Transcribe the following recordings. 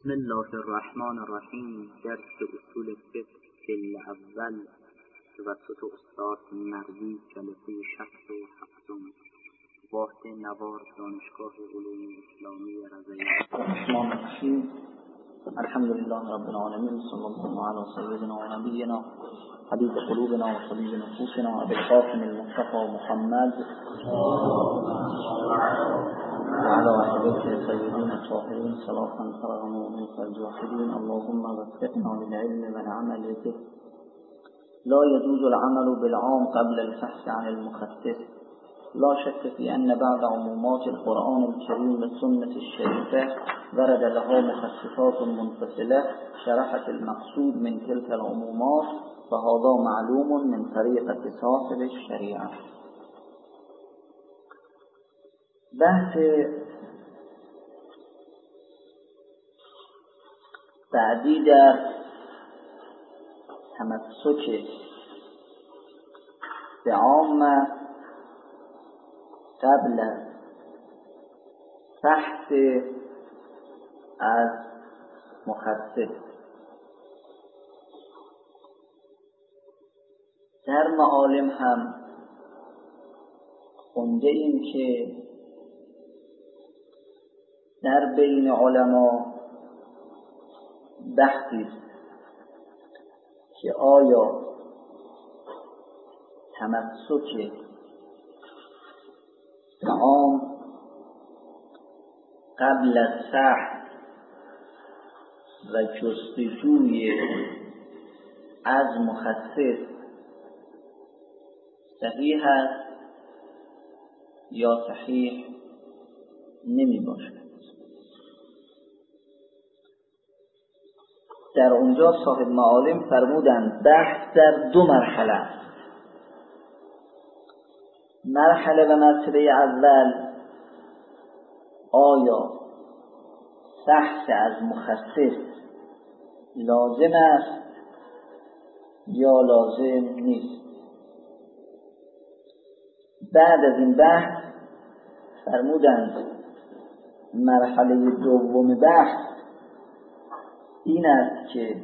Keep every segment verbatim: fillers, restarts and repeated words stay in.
بسم الله الرحمن الرحیم. درس اصول فقه اول توسط استاد مروی، جلسه شصت و هفتم، واحد نوار، دانشگاه علوم اسلامی رضوی. الرحمن الرحیم. الحمد لله رب العالمین، صلی الله علی سیدنا و نبینا حبیب قلوبنا و طبیب نفوسنا ابی القاسم المصطفى محمد وعلى أهل سيدنا الطاهرين صلاة فرغنا من الجاحدين. اللهم وفقنا للعلم والعمل به. لا يجوز العمل بالعام قبل البحث عن المخصص. لا شك في أن بعض عمومات القرآن الكريم والسنة الشريفة ورد لها مخصصات منفصلة شرحت المقصود من تلك العمومات، فهذا معلوم من طريقة صاحب الشريعة. بحث بعدی در تمسک به عامه قبل از بحث از مخصص. در معالم هم خونده ایم که در بین علما بحثی که آیا تمسک به عام قبل از بحث و جستجوی از مخصص صحیح است یا صحیح نمی باشد. در اونجا صاحب معالم فرمودند بحث در دو مرحله است. مرحله و مرتبه اول، آیا بحث از مخصص لازم است یا لازم نیست. بعد از این بحث فرمودند مرحله دوم بحث این است که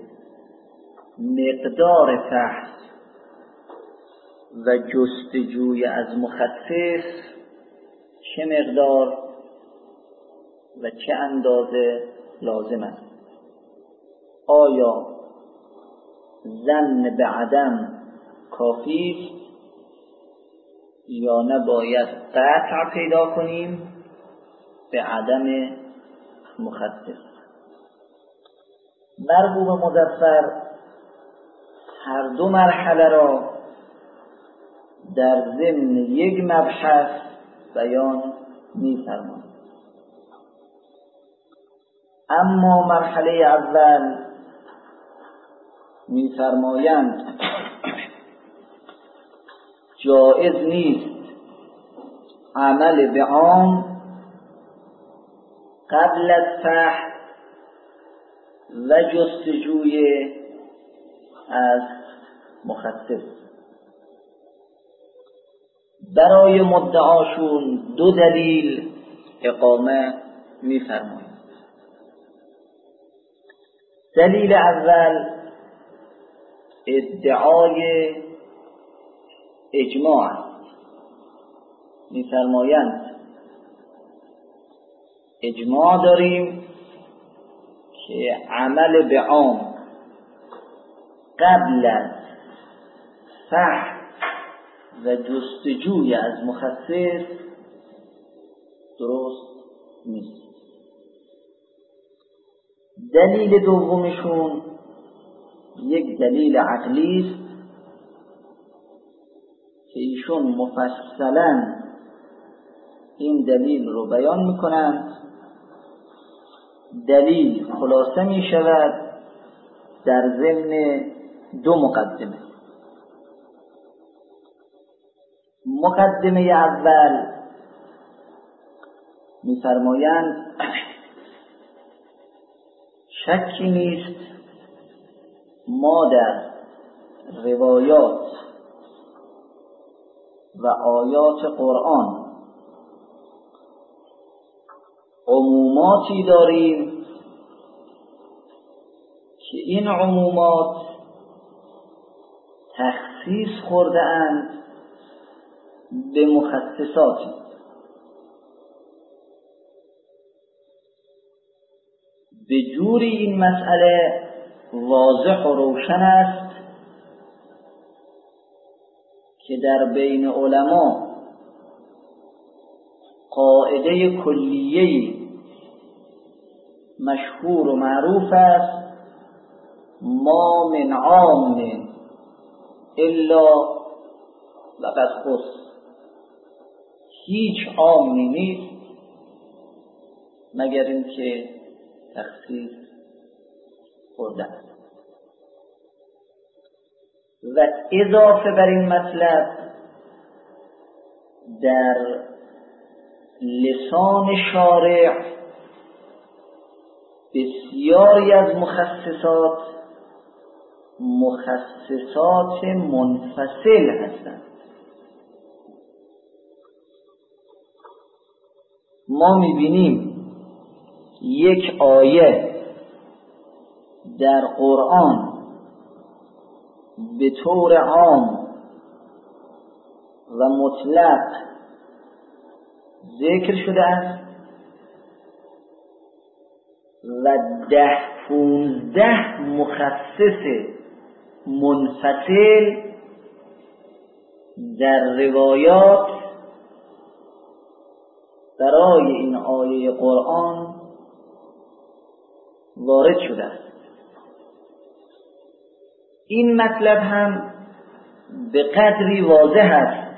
مقدار بحث و جستجوی از مخصص چه مقدار و چه اندازه لازم است. آیا ظن به عدم کافی است یا نباید قطع پیدا کنیم به عدم مخصص. مرحوم مظفر هر دو مرحله را در ضمن یک مبحث بیان می‌فرماید. اما مرحله اول می‌فرمایند جایز نیست عمل به عام قبل از بحث و جستجوی از مخصص. برای مدعاشون دو دلیل اقامه می‌فرمایند. دلیل اول ادعای اجماع است. می‌فرمایند اجماع داریم که عمل به عام قبل از بحث و جستجوی از مخصص درست نیست. دلیل دومشون یک دلیل عقلی است که ایشون مفصلا این دلیل رو بیان میکنند. دلیل خلاصه می شود در ضمن دو مقدمه. مقدمه اول می فرمایند شکی نیست ما در روایات و آیات قرآن عموماتی داریم که این عمومات تخصیص خورده اند به مخصصاتی. به جوری این مسئله واضح و روشن است که در بین علما قاعده کلیه‌ای مشهور و معروف است: ما من عام الا لقد خص. هیچ عامی نیست مگر اینکه تخصیص خورده است. و اضافه بر این مطلب در لسان شارع بسیاری از مخصصات مخصصات منفصل هستند. ما می‌بینیم یک آیه در قرآن به طور عام و مطلق ذکر شده است و ده پونزده مخصص منفصل در روایات برای این آیه قرآن وارد شده است. این مطلب هم به قدری واضح است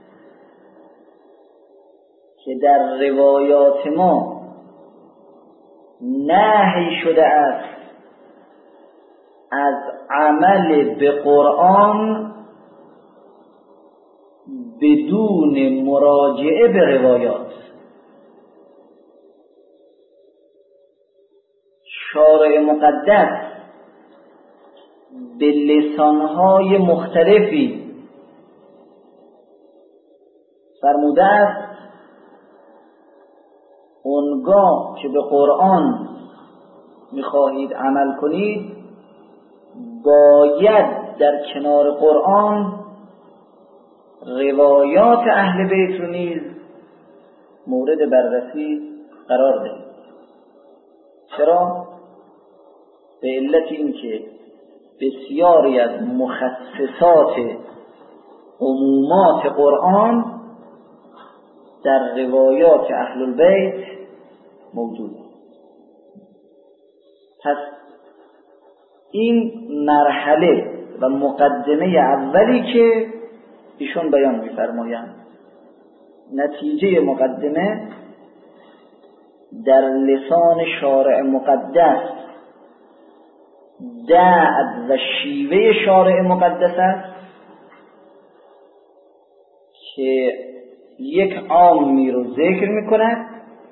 که در روایات ما نهی شده است از عمل به قرآن بدون مراجعه به روایات. شارع مقدس به لسانهای مختلفی فرموده است اونگاه که به قرآن میخواهید عمل کنید باید در کنار قرآن روایات اهل بیت رو نیز مورد بررسی قرار دهید. چرا؟ به علت اینکه بسیاری از مخصصات عمومات قرآن در روایات اهل البیت موجود. پس این مرحله و مقدمه اولی که ایشون بیان می‌فرمایند، نتیجه مقدمه در لسان شارع مقدس دعد و شیوه شارع مقدس است که یک عامی رو ذکر می‌کند،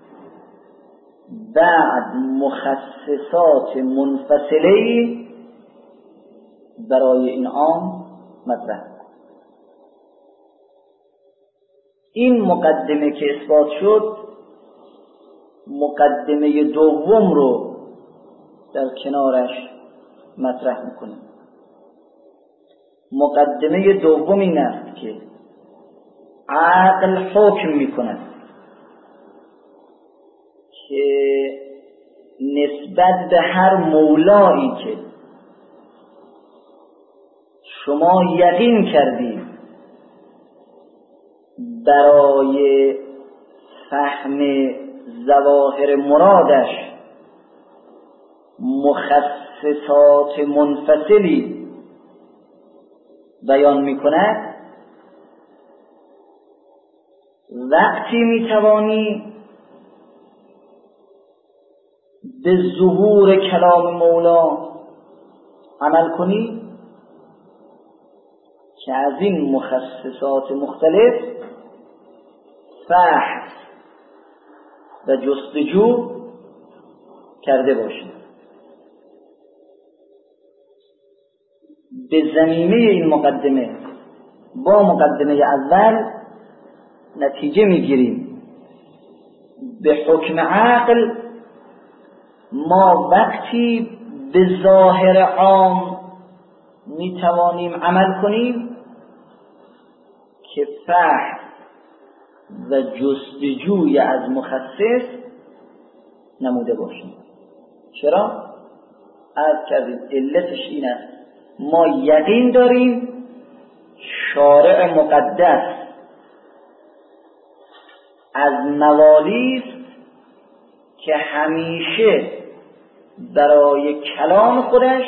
بعد مخصصات منفصله‌ای برای این عام مطرح. این مقدمه که اثبات شد، مقدمه دوم رو در کنارش مطرح میکنیم. مقدمه دوم این است که عقل حکم میکند که نسبت به هر مولایی که شما یقین کردید برای فهم ظواهر مرادش مخصصات منفصلی بیان میکند، وقتی میتوانی به ظهور کلام مولا عمل کنی که از این مخصصات مختلف فحص و جستجو کرده باشی. به ضمیمه این مقدمه با مقدمه اول نتیجه میگیریم به حکم عقل ما وقتی به ظاهر عام می توانیم عمل کنیم که فحص و جستجوی از مخصص نموده باشیم. چرا؟ از کردیم علتش این است ما یقین داریم شارع مقدس از موالی است که همیشه برای کلام خودش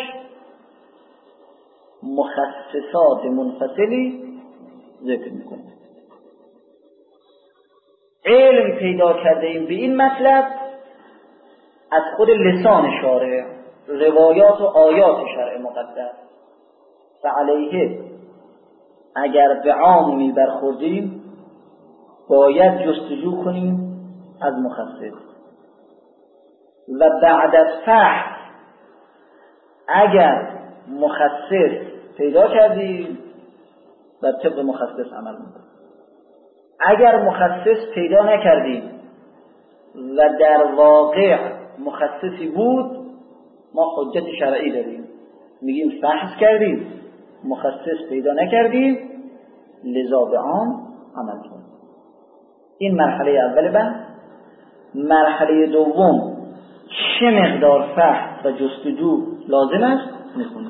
مخصصات منفصلی ذکر میکنه. علم پیدا کرده ایم به این مطلب از خود لسان شارع، روایات و آیات شرع مقدس. فعلیه اگر به عامی برخوردیم باید جستجو کنیم از مخصص، و بعد از فحص اگر مخصص پیدا کردیم بر طبق مخصص عمل میکنیم. اگر مخصص پیدا نکردیم و در واقع مخصصی بود ما حجت شرعی داریم، میگیم فحص کردیم مخصص پیدا نکردیم لذا به عام عمل کنیم. این مرحله اول بحث. مرحله دوم چه مقدار فحص و جستجو لازم است میخونیم.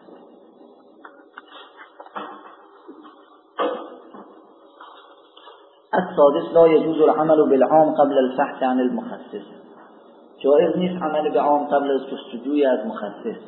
السادس لا يجوز العمل بالعام قبل الفحص عن المخصص. جائز نیست عمل به عام قبل از جستجوی از مخصص.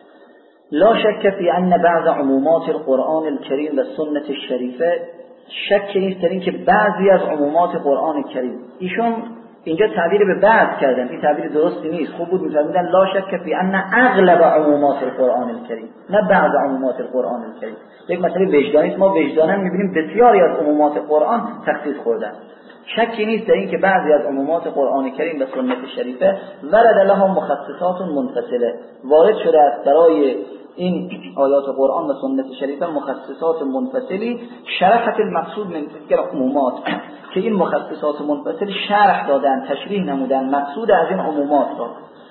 لا شک فی ان بعض عمومات القرآن الکریم و سنت الشریفه، شک نیست در این که بعضی از عمومات قرآن کریم، ایشون اینجا تعبیر به بعض کردن، این تعبیر درستی نیست. خوب بود می‌فهمیدن لا شک فی ان اغلب عمومات القرآن الکریم، نه بعض عمومات القرآن الکریم. یک مسئله وجدانی است. ما وجدانا می‌بینیم بسیاری از عمومات قرآن تخصیص خوردن. شکی نیست در این که بعضی از عمومات قرآن کریم و سنت شریفه ورد لها مخصصات منفصله، وارد شده است برای این آیات قرآن و سنت شریفه مخصصات منفصلی. شرحت المقصود من تلك العمومات، که این مخصصات منفصل شرح دادن، تشریح نمودن مقصود از این عمومات را.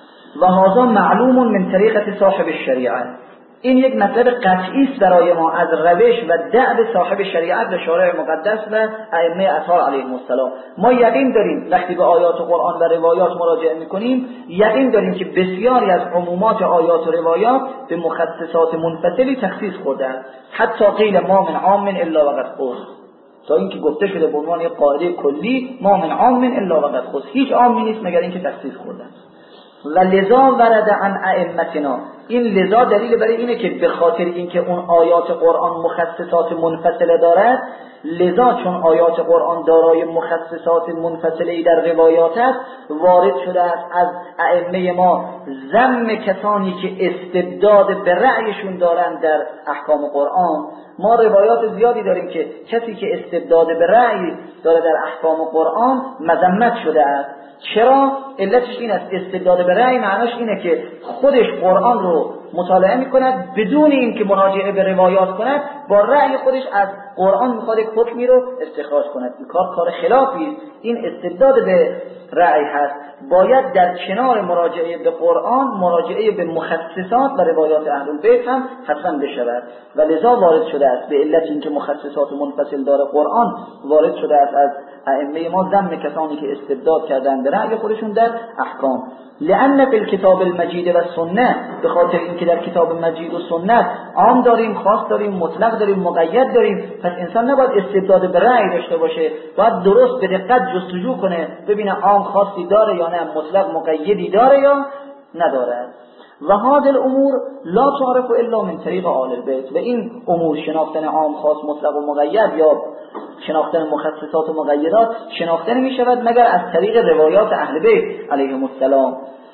و هذا معلوم من طریقت صاحب الشریعه، این یک مطلب قطعی است برای ما از روش و دأب صاحب شریعت و شارع مقدس و ائمه اطهار علیهم السلام. ما یقین داریم وقتی به آیات قرآن و روایات مراجعه میکنیم یقین داریم که بسیاری از عمومات آیات و روایات به مخصصات منفصلی تخصیص خورده است. حتی قیل ما من عام الا وقد خص، تا اینکه گفته شده به عنوان یک قاعده کلی ما من عام الا وقد خص، هیچ عامی نیست مگر اینکه تخصیص خورده است. و لذا ورد عن ائمتنا، این لذا دلیل برای اینه که به خاطر اینکه اون آیات قرآن مخصصات منفصله دارد، لذا چون آیات قرآن دارای مخصصات منفصله در روایات است، وارد شده است از ائمه ما ذم کسانی که استبداد به رأیشون دارند در احکام قرآن. ما روایات زیادی داریم که کسی که استبداد به رأی داره در احکام قرآن مذمت شده است. چرا؟ علتش این است استبداد به رأی معناش اینه که خودش قرآن رو مطالعه میکند بدون اینکه مراجعه به روایات کند، با رأی خودش از قرآن میخواد یک حکمی رو استخراج کند. این کار کار خلافی، این استبداد به رأی هست. باید در کنار مراجعه به قرآن مراجعه به مخصصات و روایات اهل البیت هم حتما بشود. و لذا وارد شده است به علت اینکه مخصصات منفصل داره قرآن، وارد شده است از ائمه ما ذم کسانی که استبداد کردن به رأی خودشون در احکام. لأن فی الکتاب المجید و سنت، به خاطر اینکه در کتاب مجید و سنت عام داریم، خاص داریم، مطلق داریم، مقید داریم. پس انسان نباید استبداد به رأی داشته باشه، باید درست به دقت جستجو کنه ببینه عام خاصی داره یا نه، مطلق مقیدی داره یا نداره. و هذه الامور لا تعرف الا من طریق آل البیت، و این امور شناختن عام خاص مطلق و مقید یا شناختن مخصصات و مقیدات شناخته نمی شود مگر از طریق روایات اهل بیت علیهم السلام.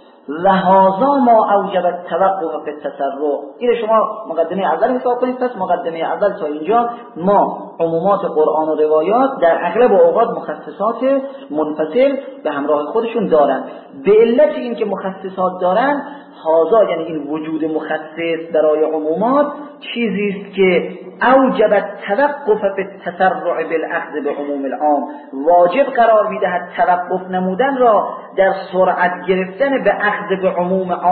و هذا ما اوجب التوقف فی التسرع. این شما مقدمه اول حساب کنید. پس مقدمه اول تا اینجا ما عمومات قرآن و روایات در اغلب اوقات مخصصات منفصل به همراه خودشون دارن. به علت اینکه مخصصات دارن، هذا یعنی این وجود مخصص برای عمومات چیزی است که اوجب التوقف فی التسرع بالاخذ بعموم العام، واجب قرار میدهد توقف نمودن را در سرعت گرفتن به اخذ به عموم عام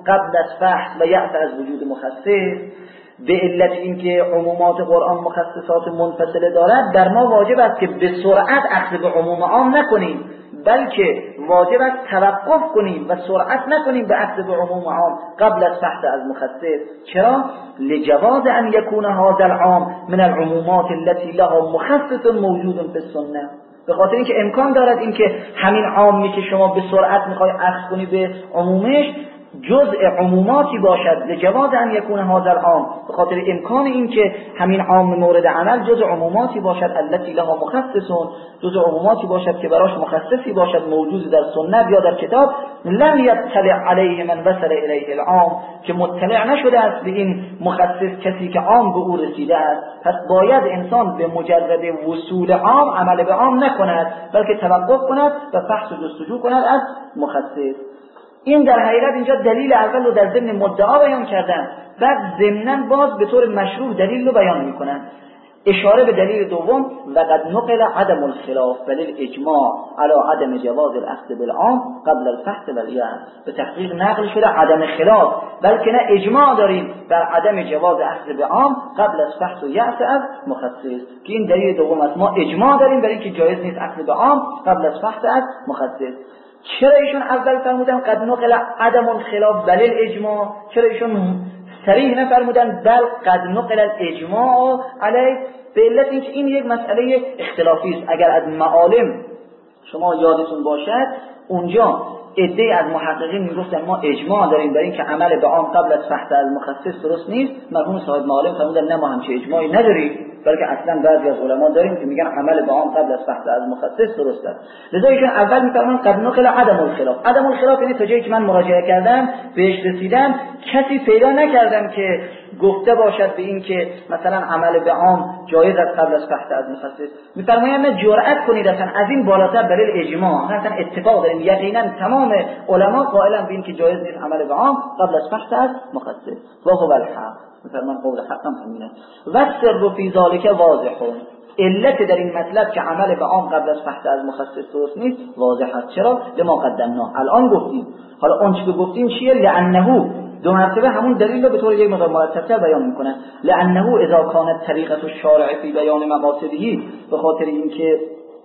قبل از فحص و یأس از وجود مخصص، به علت اینکه عمومات قرآن مخصصات منفصله دارد، در ما واجب است که به سرعت اخذ به عموم عام نکنیم، بلکه واجب است توقف کنیم و سرعت نکنیم به اخذ به عموم عام قبل از فحص از مخصص. چرا؟ لجواز ان یکون هذا العام من العمومات التي لها مخصص موجود فی السنه، به خاطر اینکه امکان دارد اینکه همین عامی که شما به سرعت میخوای اخذ کنی به عمومش جزء عموماتی باشد، لجواز ان یکون هذا العام، به خاطر امکان اینکه همین عام مورد عمل جزء عموماتی باشد التي لها مخصصون، جزء عموماتی باشد که براش مخصصی باشد موجود در سنت یا در کتاب، لم یطلع علیه من وصل الیه العام، که مطلع نشده است به این مخصص کسی که عام به او رسیده است. پس باید انسان به مجرد وصول عام عمل به عام نکند، بلکه توقف کند و بحث و جستجو کند از مخصص. این در حقیقت اینجا دلیل اول رو در ضمن مدعا بیان کردن، بعد ضمناً باز به طور مشروع دلیل رو بیان میکنن. اشاره به دلیل دوم، وقد نقل عدم الخلاف بل الاجماع على عدم جواز الاخذ بالعام قبل الفحص والیأس، به تحقیق نقل شده عدم خلاف، بلکه نه اجماع داریم بر عدم جواز اخذ بالعام قبل از فحص و یأس از مخصص، که این دلیل دوم است. ما اجماع داریم برای اینکه جایز نیست اخذ بالعام قبل از فحص از مخصص. چرا ایشون اول فرمودن قد نقل عدم الخلاف بل الاجماع؟ چرا ایشون صریح نفرمودن بل قد نقل الاجماع علیه؟ به علت اینکه این یک مسئله اختلافی است. اگر از معالم شما یادتون باشد، اونجا عده‌ای از محققین میگفتن ما اجماع داریم برای اینکه عمل به عام قبل از فحص از مخصص درست نیست. مرحوم صاحب معالم فرمودن نه، ما همچین اجماعی نداریم، بلکه اصلا بعضی از علما داریم که میگن عمل به عام قبل از فحص از مخصص درست است. لذا ایشون اول میفرمان قد نقل عدم الخلاف. عدم الخلاف یعنی تا جایی که من مراجعه کردم بهش رسیدم کسی پیدا نکردم که گفته باشد به این که مثلا عمل به عام جایز است قبل از فحص از مخصص. میفرمایند نه جرأت کنید اصلا از این بالاتر برای اجماع، اصلا اتفاق داریم، یقینا تمام علما قائلن به این که جایز نیست عمل به عام قبل از فحص از مخصص. و هو الحق، میفرمان قول حق هم همینه. و سر فی ذلک واضح، علت در این مطلب که عمل به عام قبل از فحص از مخصص درست نیست واضح است. چرا؟ لما قدمنا، الان گفتیم. حالا اون چیزی که گفتیم چیه؟ لانه، دو مرتبه همون دلیل رو به طور یک مقدار مرتب‌تر بیان میکنه. لانه اذا كانت طریقه الشارع فی بیان مقاصده، به خاطر اینکه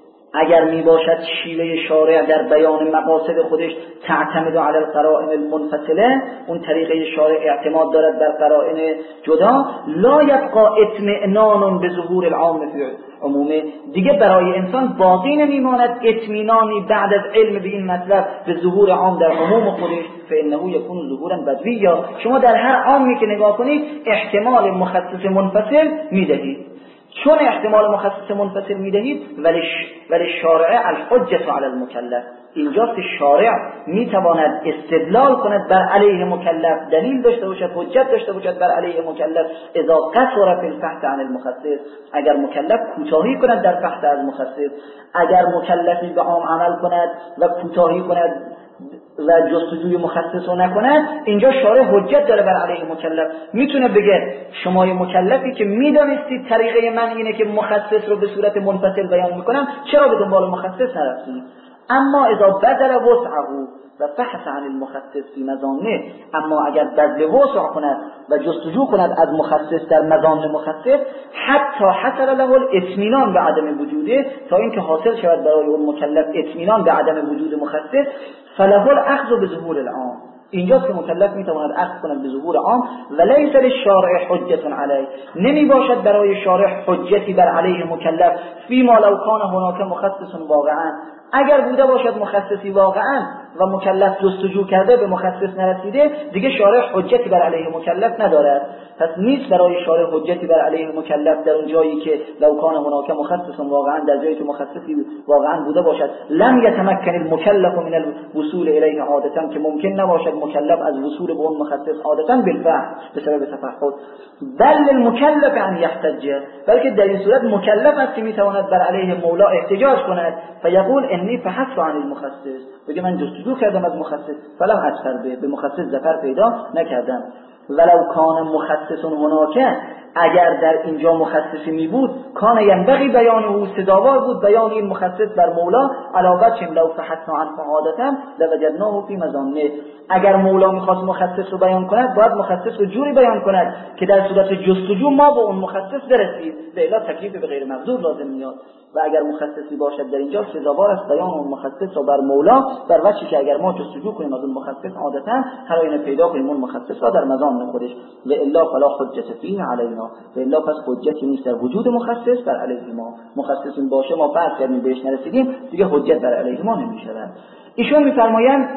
اگر می باشد شیوه شارع در بیان مقاصد خودش تعتمد علی القرائن المنفصله، اون طریقه شارع اعتماد دارد بر قرائن جدا، لا یبقى اطمئنان به ظهور العام فی عمومه، دیگه برای انسان باقی نمیماند اطمینانی بعد از علم به این مطلب به ظهور عام در عموم خودش. فانه یکون ظهورا بدویا، شما در هر عامی که نگاه کنید احتمال مخصص منفصل میدهید. چون احتمال مخصص منفصل میدهید ولی ولی شارع الحجة علی المکلف، اینجاست که شارع میتواند استدلال کند بر علیه مکلف، دلیل داشته باشد، حجت داشته باشد بر علیه مکلف اذا قصر فی الفحص عن المخصص، اگر مکلف کوتاهی کند در فحص از مخصص، اگر مکلفی به عام عمل کند و کوتاهی کند و جستجوی مخصص رو نکنه، اینجا شارع حجت داره بر علیه مکلف. میتونه بگه شما مکلفی که میدانستید طریقه من اینه که مخصص رو به صورت منفصل بیان میکنم، چرا به دنبال مخصص نرفتید؟ اما اذا بذل وسعه و بحث عن المخصص فی مظانه، اما اگر بذل وسع کند و جستجو کند از مخصص در مظان مخصص، حتی حصل له الاطمینان به عدم وجوده، تا اینکه حاصل شود برای اون مکلف اطمینان به عدم وجود مخصص، فله الاخذ به ظهور العام، اینجاست که مکلف میتواند اخذ کند به ظهور عام. و لیس للشارع حجت علیه، نمی باشد برای شارع حجتی بر علیه مکلف فیما لو کان هناک مخصص واقعا، اگر بوده باشد مخصصی واقعا و مکلف جستجو کرده به مخصص نرسیده، دیگه شارع حجتی بر علیه مکلف ندارد. پس نیست برای شارع حجتی بر علیه مکلف در اون جایی که لو کان هناک مخصص واقعا، در جایی که مخصصی واقعا بوده باشد، لم یتمکن المکلف من الوصول الیه عادتا، که ممکن نباشد مکلف از وصول به اون مخصص عادتا بالفهم به سبب تفحص، بل المکلف ان یحتج، بلکه در این صورت مکلف است که میتواند بر علیه مولا احتجاج کند، فیقول انی فحصت عن المخصص، بگه من جستجو کردم از مخصص فلم اظفر به به مخصص ظفر پیدا نکردم. ولو کان مخصص هناک، اگر در اینجا مخصصی می بود کان ینبغی بیان او، سزاوار بود بیان این مخصص بر مولا، علاوه چم لو فحصنا عن عادتا لوجدناه فی مظانه. اگر مولا میخواست مخصص رو بیان کند باید مخصص رو جوری بیان کند که در صورت جستجو ما به اون مخصص برسیم، لذا تکلیف به غیر مقدور لازم میاد. و اگر مخصصی باشد در اینجا سزاوار است بیان اون مخصص رو بر مولا، بر وجهی که اگر ما جستجو کنیم از اون مخصص عادتا هر آینه پیدا کنیم اون مخصص را در مظان خودش، و الا فلا حجت فیه علینا، و الا پس حجتی نیست در وجود مخصص بر علیه ما. مخصص این باشه ما فرض کردیم بهش نرسیدیم دیگه حجت بر علیه ما نمیشود. ایشون میفرمایند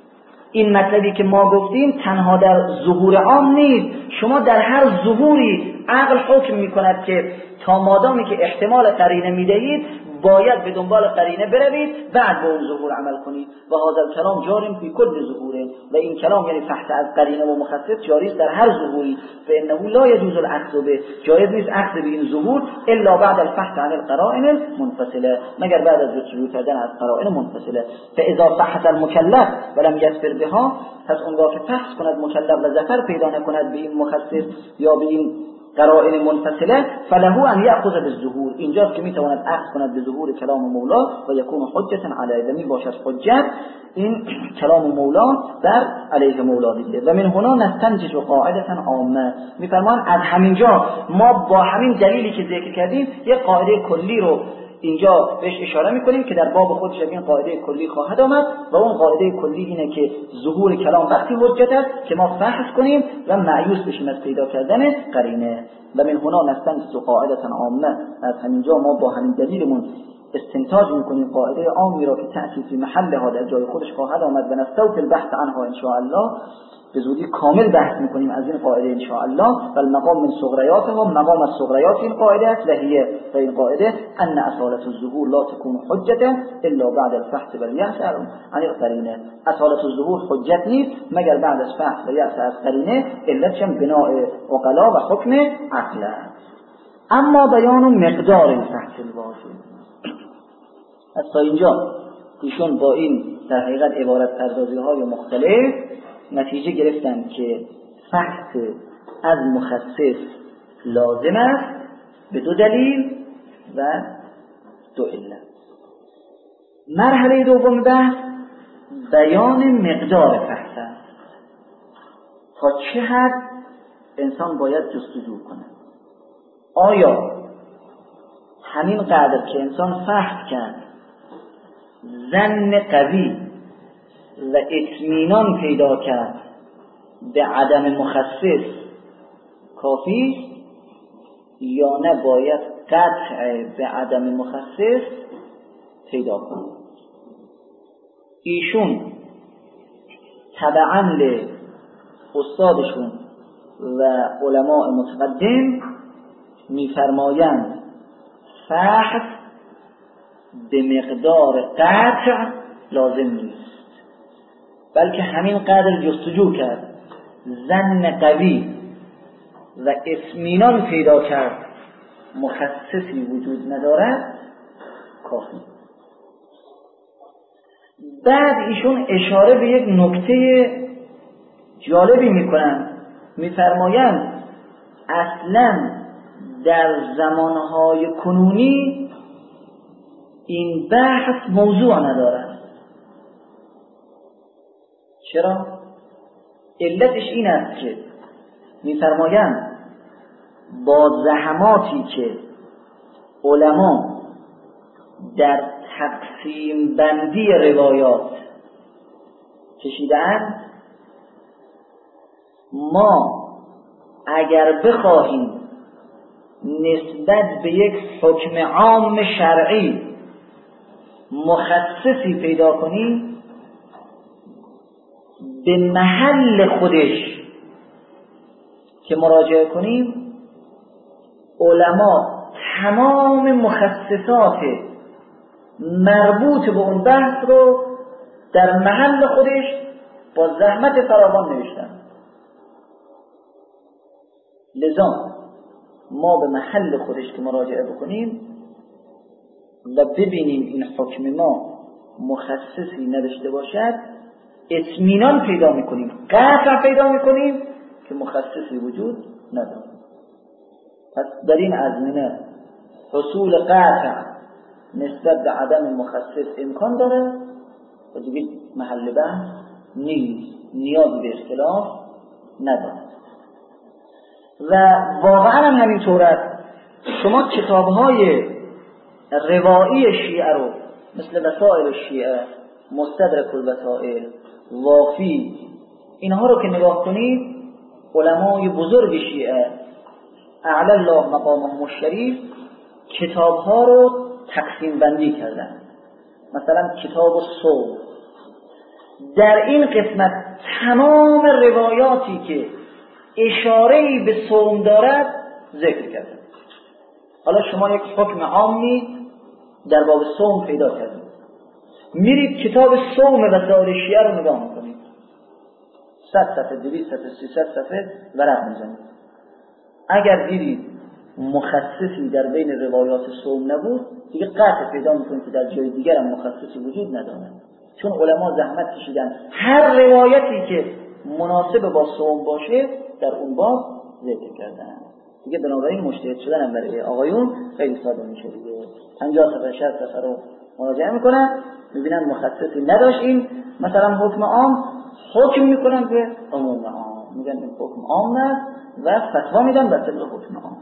این مطلبی که ما گفتیم تنها در ظهور عام نیست، شما در هر ظهوری عقل حکم میکند که تا مادامی که احتمال قرینه میدهید باید به دنبال قرینه بروید بعد به اون ظهور عمل کنید. و هذا الکلام جاریم فی کل ظهوره، و این کلام یعنی تحت از قرینه و مخصص جاری است در هر ظهوری. فانه لا يجوز الاخذ به، جایز نیست اخذ به این ظهور الا بعد الفحص عن القرائن المنفصله، مگر بعد از جستجو کردن از قرائن منفصله. فاذا فحص المكلف ولم يسبر بها، پس اونگاه که فحص کند مکلف و ظفر پیدا نکند به این مخصص یا به این قرائن منفصله، فله ان یأخذ بالظهور، اینجاست که میتواند اخذ کند به ظهور کلام مولا و یکون حجتا علیه، و می باشد حجت این کلام مولا بر علیه مولا دیگه. و من هنا نستنتج قاعدة عامه، میفرمان از همینجا ما با همین دلیلی که ذکر کردیم یک قاعده کلی رو اینجا بهش اشاره میکنیم که در باب خودش این قاعده کلی خواهد آمد، و اون قاعده کلی اینه که ظهور کلام وقتی حجت است که ما فحص کنیم و معیوس بشیم از پیدا کردن قرینه. و من هنا نستنتج قاعده عامه، از همینجا ما با همین دلیلمون استنتاج میکنیم قاعده عامی را که تأتی فی محلها در جای خودش خواهد آمد، و نستوفی البحث عنها ان شاء الله، به زودی کامل بحث میکنیم از این قاعده ان شاء الله. و المقام من صغریاتها، مقام از صغریات این قاعده است، و هي و این قاعده ان اصالت الظهور لا تكون حجة الا بعد الفحص واليأس عن القرینه، اصالت الظهور حجت نیست مگر بعد از فحص و یأس از قرینه، علت چم بناء عقلا و حکم عقل. اما بیان مقدار الفحص الواجب، از تا اینجا ایشون با این در حقیقت عبارت پردازی های مختلف نتیجه گرفتن که فحص از مخصص لازم است به دو دلیل و دو علت. مرحله دوم بحث بیان مقدار فحص است، تا چه حد انسان باید جستجو کنه. آیا همین قدر که انسان فحص کرد ظن قوی و اطمینان پیدا کرد به عدم مخصص کافی است، یا نباید قطع به عدم مخصص پیدا کنه؟ ایشون تبعاً له استادشون و علماء متقدم میفرمایند فحص به مقدار قطع لازم نیست، بلکه همین قدر جستجو کرد ظن قوی و اطمینان پیدا کرد مخصصی وجود ندارد کافی. بعد ایشون اشاره به یک نکته جالبی میکنن، میفرمایند اصلا در زمانهای کنونی این بحث موضوع ندارد. چرا؟ علتش این است که میفرمایند با زحماتی که علما در تقسیم بندی روایات کشیدند، ما اگر بخواهیم نسبت به یک حکم عام شرعی مخصصی پیدا کنیم، به محل خودش که مراجعه کنیم علما تمام مخصصات مربوط به اون بحث رو در محل خودش با زحمت فراوان نوشتن. لذا ما به محل خودش که مراجعه بکنیم و ببینیم این حکم ما مخصصی نداشته باشد، اطمینان پیدا میکنیم، قطع پیدا میکنیم که مخصصی وجود نداره. پس در این ازمینه حصول قطع نسبت به عدم مخصص امکان داره و دیگه محل بحث نیست، نیازی به اختلاف نداره. و واقعا هم همینطور است. شما کتاب‌های روایی شیعه رو مثل وسائل شیعه، مستدرک الوسائل، وافی، اینها رو که نگاه کنید، علمای بزرگ شیعه اعلی الله مقامهم الشریف کتاب‌ها رو تقسیم بندی کردن. مثلا کتاب الصوم، در این قسمت تمام روایاتی که اشاره‌ای به صوم دارد ذکر کردن. حالا شما یک حکم عامی در باب صوم پیدا کردید، میرید کتاب صوم وسائل شیعه رو نگاه میکنید، صد صفحه، دویست صفحه، سیصد صفحه ورق میزنید. اگر دیدید مخصصی در بین روایات صوم نبود، دیگه قطع پیدا میکنید که در جای دیگر هم مخصصی وجود نداره، چون علما زحمت کشیدن هر روایتی که مناسب با صوم باشه در اون باب ذکر کردن. دیگه بنابراین مجتهد شدن هم برای آقایون خیلی ساده میشه دیگه. پنجاه صفحه شصت صفحه رو مراجعه میکنن، میبینن مخصصی نداشتیم، مثلا حکم عام حکم میکنن به عموم عام، میگن این حکم عام است و فتوا میدن بر طبق حکم عام.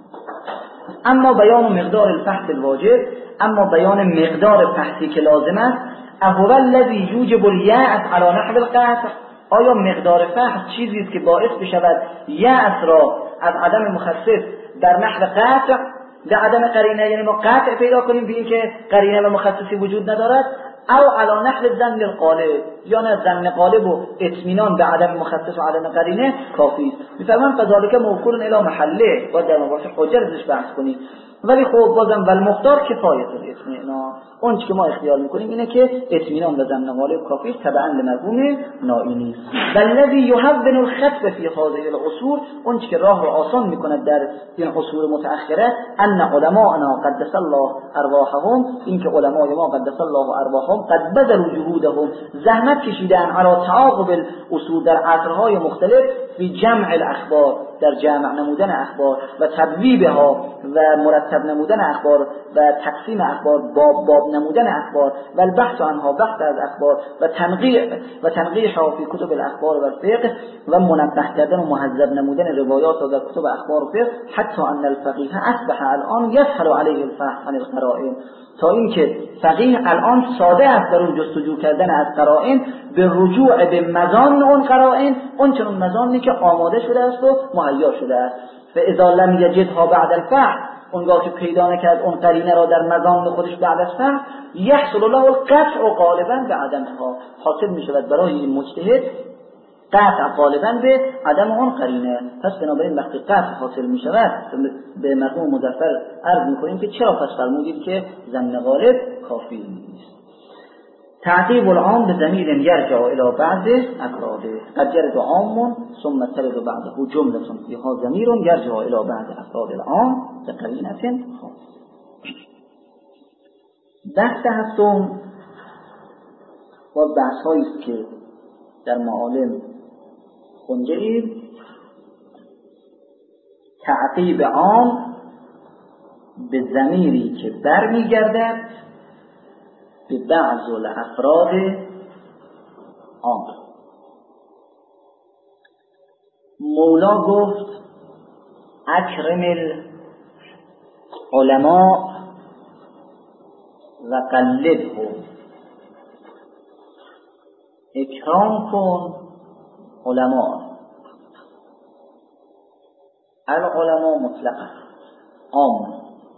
اما بیان مقدار الفحص الواجب، اما بیان مقدار فحصی که لازم است، اهو الذی یوجب الیأس علی نحو القطع، آیا مقدار فحص چیزی است که باعث بشود یأس را از عدم مخصص در نحو قطع به عدم قرینه، یعنی ما قطع پیدا کنیم به اینکه قرینه و مخصصی وجود ندارد، او علی نحو ظن الغالب، یا نه ظن غالب و اطمینان به عدم مخصص و عدم قرینه کافی است. میفرمان فذلک موکول الی محله، و در مباحث حجت ازش بحث کنیم. ولی خب بازم والمختار کفایت الاطمینان، اون چیزی که ما اختیار میکنیم اینه که اطمینان و ظن غالب کافی است تبعا لمفهوم نائینی. والذی یهون الخطب فی هذه العصور، اون چیزی که راه رو آسان میکند در این عصور متأخره، ان علماءنا قدس الله ارواحهم، این که علمای ما قدس الله ارواحهم قد بذلوا جهودهم، زحمت کشیدن علی تعاقب الاصول در عصرهای مختلف، فی جمع الاخبار، در جمع نمودن اخبار و تبویبها و مرتب نمودن اخبار و تقسیم اخبار، باب باب نمودن اخبار و البحث عنها، بحث از اخبار و تنقیح و تنقیحها فی کتب الاخبار و الفقه و منبه کردن و مهذب نمودن روایات و در کتب اخبار و فقه، حتی ان الفقیه اصبح الان یسهل علیه الفحص عن القرائن، تا اینکه فقیه الان ساده است در اون جستجو کردن از قرائن به رجوع به مزان اون قرائن، اون چنون مزانی که آماده شده است و مهیا شده است. فاذا لم یجدها بعد الفحص، اونگاه که پیدا نکرد اون قرینه را در مزان خودش بعد از فحص، یحصل له القطع غالبا به عدمها، حاصل می شود برای این مجتهد قطع غالبا به عدم اون قرینه. پس بنابراین وقتی قطع حاصل می شود به مفهوم مظفر عرض می کنیم که چرا پس فرمودید که ظن غالب کافی نیست. تعقیب العام به ضمیر یرجع الی بعض افراده، قد یرد عام ثم ترد بعده جمله فیها ضمیر یرجع الی بعض افراد العام بقرینه خاصه. بحث هفتم و بحث هایی است که در معالم خونده ایم، تعقیب عام به ضمیری که برمیگردد به بعض الافراد عام. مولا گفت اکرم العلماء و قلدهم، اکرام کن علما. العلماء مطلقا عام،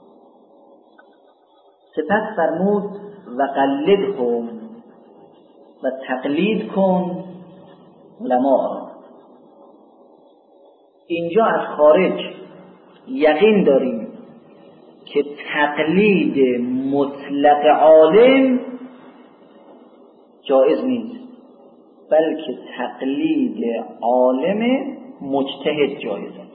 سپس فرمود و قلدهم و تقلید کن علما. اینجا از خارج یقین داریم که تقلید مطلق عالم جایز نیست، بلکه تقلید عالم مجتهد جایز است.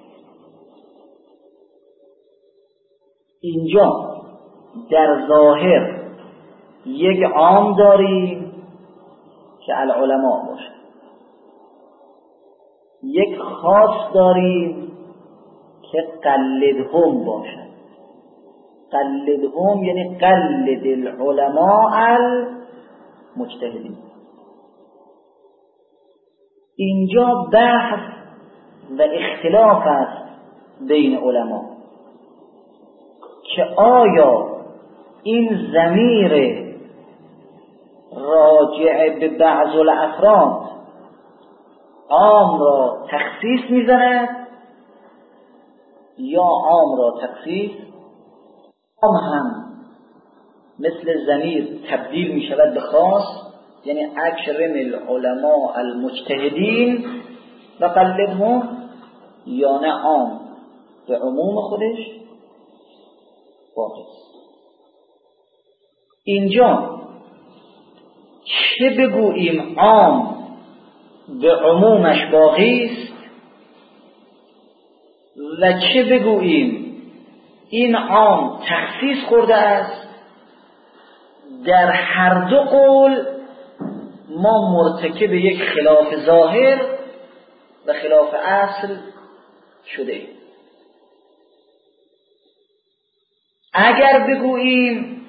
اینجا در ظاهر یک عام داریم که العلماء باشه، یک خاص داریم که قلدهم باشد. قلدهم یعنی قلد العلماء المجتهدین. اینجا بحث و اختلاف است بین علما که آیا این ضمیر راجع به بعض الافراد عام را تخصیص می‌زند یا عام را تخصیص عام هم مثل ضمیر تبدیل می شود به خاص، یعنی اکرم العلماء المجتهدین و قلدهم، یا نه عام به عموم خودش باقی است. اینجا چه بگوییم عام به عمومش باقی است و چه بگوییم این عام تخصیص خورده است. در هر دو قول ما مرتکب یک خلاف ظاهر و خلاف اصل شده ایم. اگر بگوییم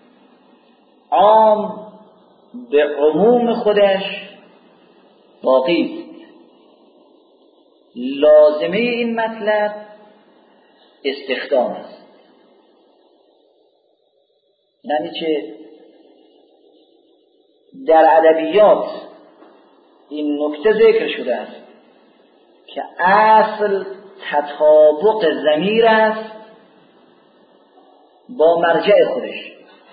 عام به عموم خودش باقی است، لازمه این مطلب استخدام است. یعنی چه؟ در ادبیات این نکته ذکر شده است که اصل تطابق ضمیر است با مرجع خودش.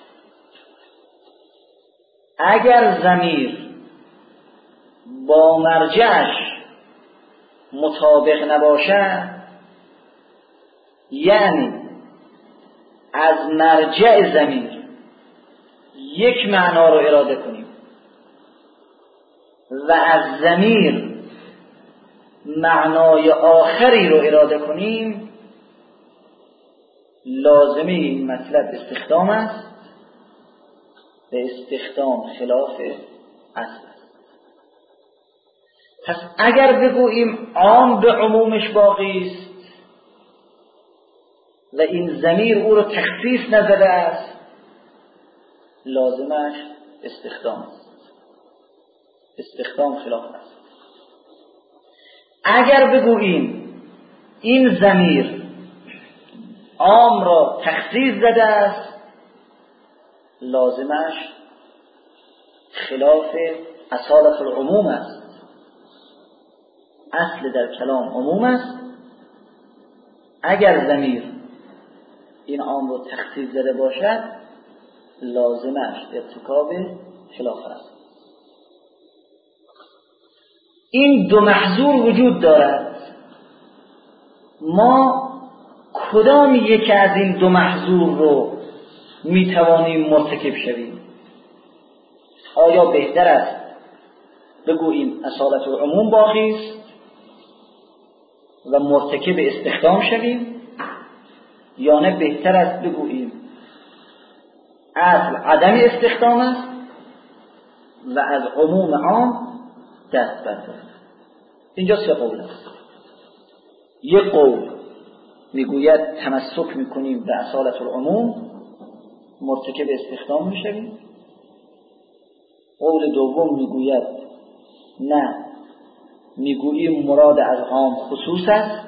اگر ضمیر با مرجعش مطابق نباشد، یعنی از مرجع ضمیر یک معنا رو اراده کنیم و از ضمیر معنای آخری رو اراده کنیم، لازمه این مطلب استخدام است و استخدام خلاف اصل است. پس اگر بگوییم عام به عمومش باقی است و این ضمیر او رو تخصیص نزده است، لازمش استخدام است. استخدام خلاف است. اگر بگوییم این ضمیر عام را تخصیص زده است، لازمش خلاف اصالت العموم است. اصل در کلام عموم است. اگر ضمیر این عام را تخصیص زده باشد، لازمش ارتکاب خلاف است. این دو محظور وجود دارد. ما کدام یک از این دو محظور رو میتوانیم مرتکب شویم؟ آیا بهتر است بگوییم اصالت العموم باقی است و مرتکب استخدام شویم، یا نه بهتر است بگوییم اصل عدم استخدام است و از عموم عام دست برداریم؟ اینجا سه قول است. یک قول میگوید تمسک میکنیم به اصالت العموم، مرتکب استخدام میشویم. قول دوم میگوید نه، میگوییم مراد از عام خصوص است.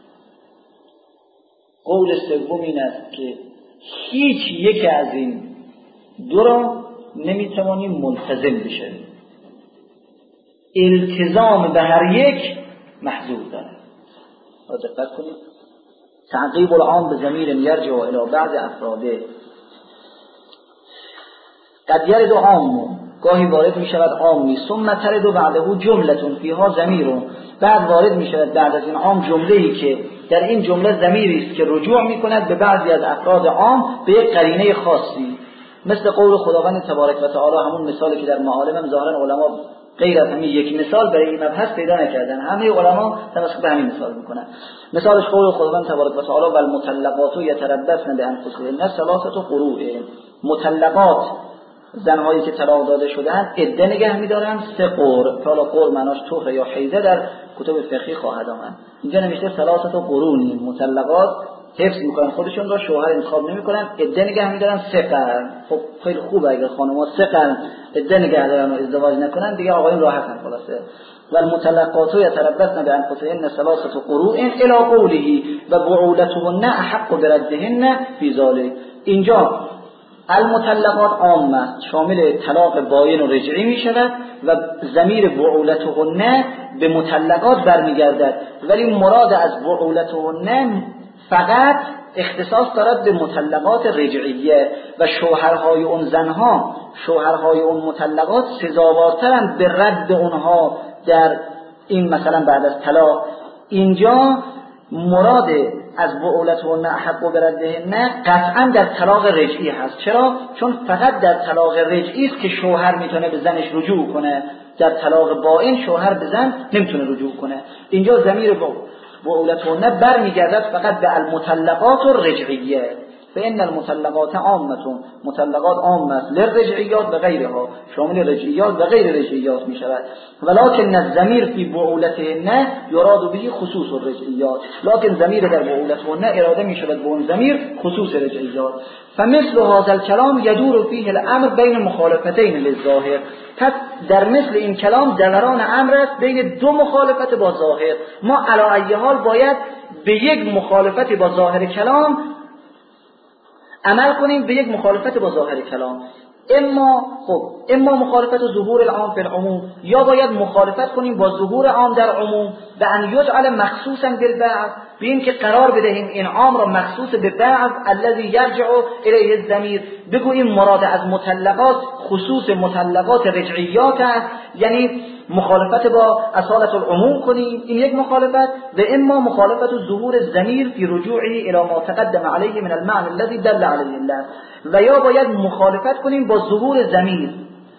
قول سوم این است که هیچ یک از این دو را نمیتوانیم ملتزم بشویم. التزام به هر یک محظور دارد. دقت کنید. تعقیب العام به ضمیر یرجع الی بعض افراده. قد یرد عام، گاهی وارد می شود عامی، ثم ترد بعده جملة فیها ضمیر، بعد وارد می شود بعد از این عام جمله‌ای که در این جمله ضمیری است که رجوع می کند به بعضی از افراد عام به یک قرینه خاصی، مثل قول خداوند تبارک و تعالی. همون مثالی که در معالم هم ظاهرا علما غیر از همین یک مثال برای این مبحث پیدا نکردن، همه علما تمسک به همین مثال میکنن. مثالش قول خداوند تبارک و تعالی و المطلقات یتربصن بانفسهن ثلاثه قروء. مطلقات، زنهایی که طلاق داده شدن، عده نگه می‌دارن سه قرء. حالا قرء معناش طهر یا حیضه در کتب فقهی خواهد آمد. اینجا نوشته ثلاثه قرون مطلقات حفظ میکنن خودشون را، شوهر انتخاب نمیکنن، عده نگه میدارن سه قرن. خب خیلی خوبه اگر خانم‌ها سه قرن عده نگه دارن و ازدواج نکنن، دیگه آقایون راحتن خلاصه. و المطلقات یتربصن بانفسهن ثلاثه قروء الی قوله و بعولتهن احق بردهن فی ذلک. اینجا المطلقات عامه شامل طلاق باین و رجعی می شود و ضمیر بعولتهن به مطلقات برمیگردد، ولی مراد از بعولتهن فقط اختصاص دارد به مطلقات رجعیه و شوهرهای اون زنها، شوهرهای اون مطلقات سزاوارترند به رد اونها در این مثلا بعد از طلاق. اینجا مراد از بعولتهن احق بردهن قطعا در طلاق رجعی هست. چرا؟ چون فقط در طلاق رجعی است که شوهر میتونه به زنش رجوع کنه، در طلاق باین شوهر به زن نمیتونه رجوع کنه. اینجا ضمیر بعولتهن برمیگردد فقط به المطلقات الرجعیه. فإن المطلقات عامة، مطلقات عامه للرجعیات و غیرها، شامل رجعیات و غیر رجعیات می شود. ولكن الضمیر فی بعولتهن یراد به خصوص الرجعیات، لكن ضمیر در بعولتهن اراده می شود به اون ضمیر خصوص رجعیات. فمثل هذا الكلام يدور فيه الامر بین مخالفتین للظاهر. پس در مثل این کلام دوران امر است بین دو مخالفت با ظاهر. ما علی ای حال باید به یک مخالفت با ظاهر کلام عمل کنیم، به یک مخالفت با ظاهر کلام. اما خب اما مخالفت ظهور العام فی العموم، یا باید مخالفت کنیم با ظهور عام در عموم و ان یجعل مخصوصا بالبعض، ببین که قرار بدهیم این عام را مخصوص به بعض الذی یرجع الیه الضمیر، بگوییم مراد از مطلقات خصوص مطلقات رجعیات است، یعنی مخالفت با اصالت العموم کنیم، این یک مخالفت. و اما مخالفت ظهور الضمیر فی رجوعه الی ما تقدم علیه من المعنى الذي دل علیه الله، و یا باید مخالفت کنیم با ظهور ضمیر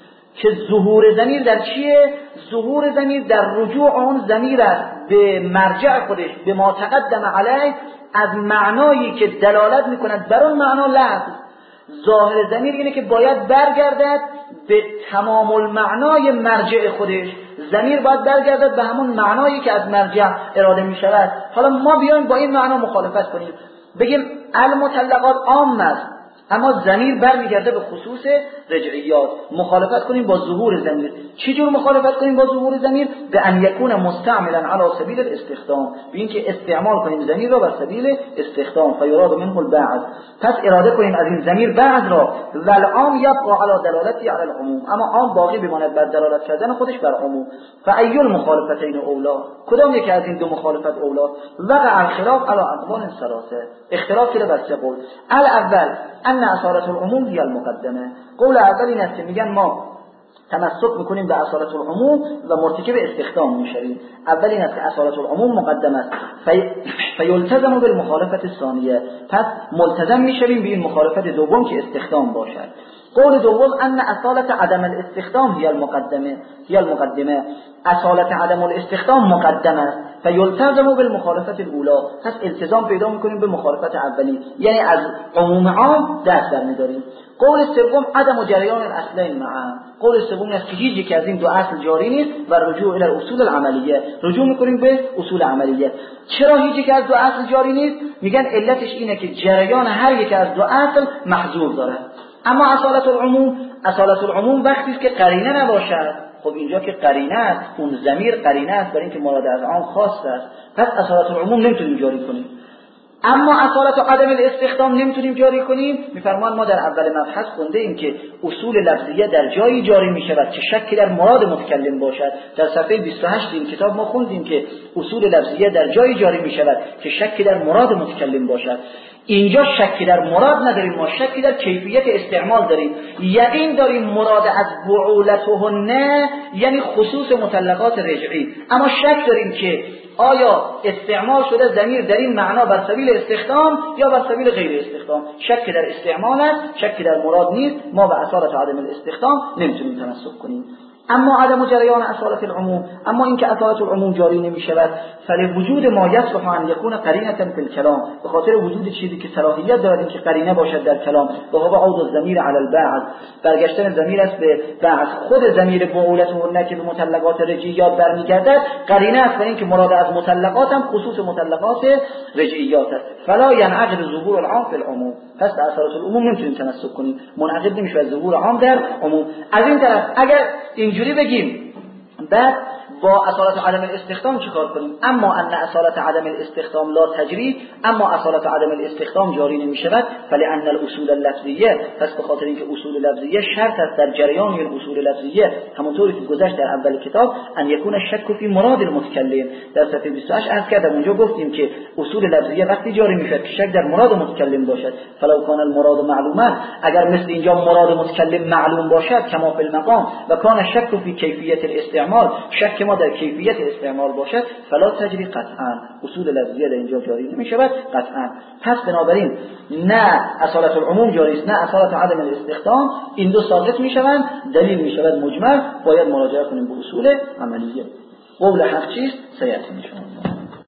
که ظهور ضمیر در چیه؟ ظهور ضمیر در رجوع اون ضمیر است به مرجع خودش، به ما تقدم علیه، از معنایی که دلالت میکند بر اون معنا لفظ. ظاهر ضمیر اینه که باید برگردد به تمام المعنای مرجع خودش، ضمیر باید برگردد به همون معنایی که از مرجع اراده می شود. حالا ما بیایم با این معنا مخالفت کنیم، بگیم المطلقات عام است اما ضمیر برمیگرده به خصوص رجعیات، مخالفت کنیم با ظهور ضمیر. چی جور مخالفت کنیم با ظهور ضمیر؟ به ان یکون مستعملا علی سبیل الاستخدام، به این که استعمال کنیم ضمیر را بر سبیل استخدام، فیراد منه البعض، پس اراده کنیم از این ضمیر بعض را، والعام یبقى علی دلالتی علی العموم، اما عام باقی بماند بر دلالت کردن خودش بر عموم. فای المخالفتین اولا، کدام یکی از این دو مخالفت اولا؟ وقع الخلاف علی اقوال ثلاثه، اختلاف کرده بر سه قول. الاول ان اصالت العموم هی المقدمه، قول اول این است که میگن ما تمسک میکنیم به اصالت العموم و مرتکب استخدام میشویم. اول این است که اصالت العموم مقدم است، في... فیلتزم بالمخالفت الثانیه، پس ملتزم میشویم به این مخالفت دوم که استخدام باشد. قول دوم ان اصالت عدم الاستخدام هی المقدمه هی المقدمه اصالت عدم الاستخدام مقدم است، فیلتزم بالمخالفت الاولى، پس التزام پیدا میکنیم به مخالفت اولی، یعنی از عموم عام دست برمی‌داریم. قول سوم عدم جریان الاصلین معا، قول سوم است که هیچ یک از این دو اصل جاری نیست و رجوع الی الاصول العملیه، رجوع میکنیم به اصول عملیه. چرا هیچ یک از دو اصل جاری نیست؟ میگن علتش اینه که جریان هر یک از دو اصل محظور داره. اما اصالت العموم، اصالت العموم وقتی است که قرینه نباشد. خب اینجا که قرینه است، اون ضمیر قرینه است برای اینکه مراد از عام خاص است، پس اصالت العموم نمیتونیم جاری کنیم. اما اصالت و عدم الاستخدام نمیتونیم جاری کنیم. میفرمان ما در اول مبحث خونده ایم که اصول لفظیه در جایی جاری میشود که شکی در مراد متکلم باشد. در صفحه بیست و هشت این کتاب ما خوندیم که اصول لفظیه در جایی جاری میشود که شکی در مراد متکلم باشد. اینجا شکی در مراد نداریم، ما شکی در کیفیت استعمال داریم. یقین داریم مراد از بعولتهن یعنی خصوص مطلقات رجعی، اما شک داریم که آیا استعمال شده ضمیر در این معنا بر سبیل استخدام یا بر سبیل غیر استخدام. شک در استعمال است، شک در مراد نیست. ما به اصالت عدم الاستخدام نمیتونیم تمسک کنیم. اما عدم جریان اصالت العموم، اما اینکه اصالت العموم جاری نمی شود، فلوجود ما یصلح ان یکون قرینه فی الکلام، به خاطر وجود چیزی که صلاحیت دارد اینکه قرینه باشد در کلام، و هو عود الضمیر علی البعض، برگشتن ضمیر است به بعض، خود ضمیر بعولتهن که به مطلقات رجعیات برمیگردد قرینه است، و اینکه مراد از مطلقات هم خصوص مطلقات رجعیات است. فلا ینعقد ظهور العام فی العموم، پس به اصالت العموم نمیتونیم تمسک کنیم، منعقد نمیشه از ظهور عام در عموم. از این طرف اگر اینجوری بگیم بعد با اصالت عدم الاستخدام چیکار کنیم؟ اما ان اصالت عدم الاستخدام لا تجری، اما اصالت عدم الاستخدام جاری نمی شود، فلان الاصول اللفظیه، پس به خاطر اینکه اصول لفظیه شرط است در جریان این اصول لفظیه، همونطوری که گذشت در اول کتاب، ان یکون شک فی مراد المتکلم، در صفحه بیست و هشت عرض کردم اونجا گفتیم که اصول لفظیه وقتی جاری میشود که شک در مراد متکلم باشد. فلو کان المراد معلوما، اگر مثل اینجا مراد متکلم معلوم باشد کما فی المقام، و کان شک فی کیفیت الاستعمال، شک ما در کیفیت استعمال باشد، فلا تجری قطعا، اصول لفظیه در اینجا جاری نمی شود قطعا. پس بنابراین نه اصالت العموم جاری است نه اصالت عدم الاستخدام، این دو ثابت می شوند، دلیل می شود مجمل، باید مراجعه کنیم به اصول عملیه. قول حق چیست؟ سیأتی می شود.